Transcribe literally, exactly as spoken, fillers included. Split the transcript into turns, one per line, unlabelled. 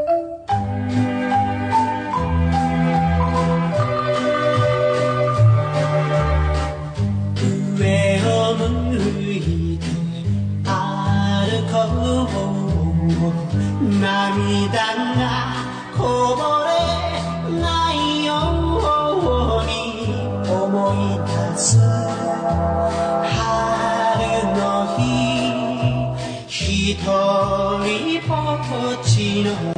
涙がこぼれないように思い出す春の日、ひとりぼっちの